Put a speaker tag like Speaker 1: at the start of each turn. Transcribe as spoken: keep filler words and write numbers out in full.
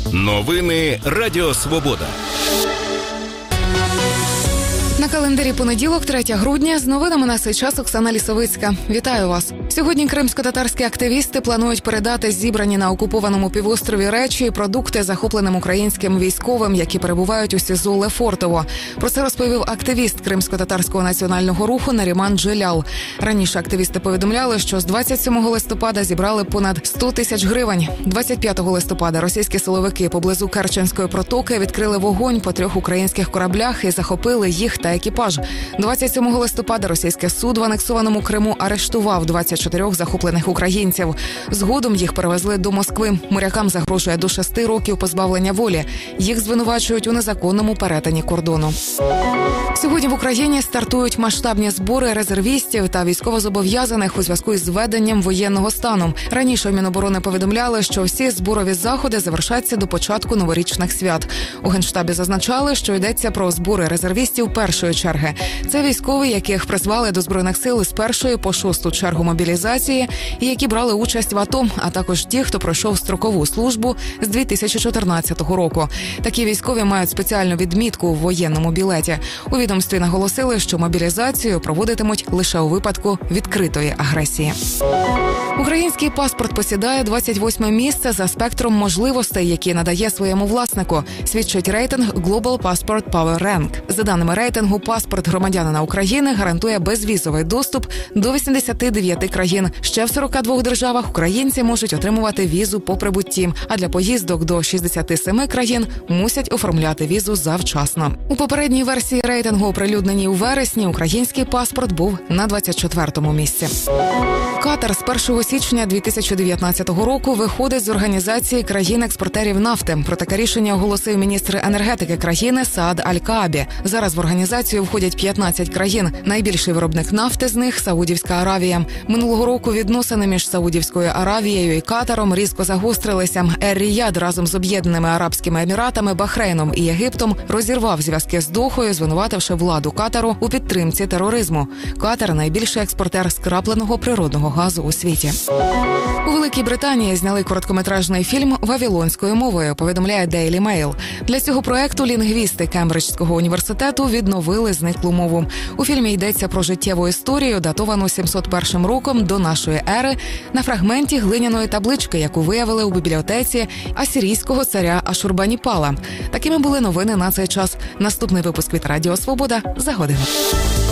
Speaker 1: Новини Радіо Свобода.
Speaker 2: На календарі понеділок, третього грудня, з новинами на цей час Оксана Лісовицька. Вітаю вас. Сьогодні кримсько-татарські активісти планують передати зібрані на окупованому півострові речі і продукти захопленим українським військовим, які перебувають у СІЗО Лефортово. Про це розповів активіст кримсько-татарського національного руху Наріман Джелял. Раніше активісти повідомляли, що з двадцять сьомого листопада зібрали понад сто тисяч гривень. двадцять п'ятого листопада російські силовики поблизу Керченської протоки відкрили вогонь по трьох українських кораблях і захопили їх та екіпаж. двадцять сьомого листопада російський суд в анексованому Криму арештував двадцять чотирьох захоплених українців. Згодом їх перевезли до Москви. Морякам загрожує до шести років позбавлення волі. Їх звинувачують у незаконному перетині кордону. Сьогодні в Україні стартують масштабні збори резервістів та військовозобов'язаних у зв'язку із введенням воєнного стану. Раніше Міноборони повідомляли, що всі зборові заходи завершаться до початку новорічних свят. У Генштабі зазначали, що йдеться про збори резервістів першої черги. Це військові, яких призвали до Збройних сил з першої по шосту чергу мобілізації і які брали участь в АТО, а також ті, хто пройшов строкову службу з дві тисячі чотирнадцятого року. Такі військові мають спеціальну відмітку у воєнному білеті. У відомстві наголосили, що мобілізацію проводитимуть лише у випадку відкритої агресії. Український паспорт посідає двадцять восьме місце за спектром можливостей, які надає своєму власнику, свідчить рейтинг Global Passport Power Rank. За даними рейтингу, паспорт громадянина України гарантує безвізовий доступ до вісімдесят дев'ять країн. Ще в сорока двох державах українці можуть отримувати візу по прибутті, а для поїздок до шістдесят сім країн мусять оформляти візу завчасно. У попередній версії рейтингу, оприлюдненій у вересні, український паспорт був на двадцять четвертому місці. Катар з першого січня дві тисячі дев'ятнадцятого року виходить з організації країн-експортерів нафти. Про таке рішення оголосив міністр енергетики країни Саад Аль-Каабі. Зараз в організацію входять п'ятнадцять країн. Найбільший виробник нафти з них – Саудівська Аравія. Минулого року відносини між Саудівською Аравією і Катаром різко загострилися. Ер-Ріяд разом з Об'єднаними Арабськими Еміратами, Бахрейном і Єгиптом розірвав зв'язки з Дохою, звинувативши владу Катару у підтримці тероризму. Катар – найбільший експортер скрапленого природного газу у світі. У Великій Британії зняли короткометражний фільм вавилонською мовою, повідомляє Daily Mail. Для цього проекту лінгвісти Кембриджського університету відновили зниклу мову. У фільмі йдеться про життєву історію, датовану сімсот першим роком до нашої ери, на фрагменті глиняної таблички, яку виявили у бібліотеці асирійського царя Ашурбаніпала. Такими були новини на цей час. Наступний випуск від Радіо Свобода за годину.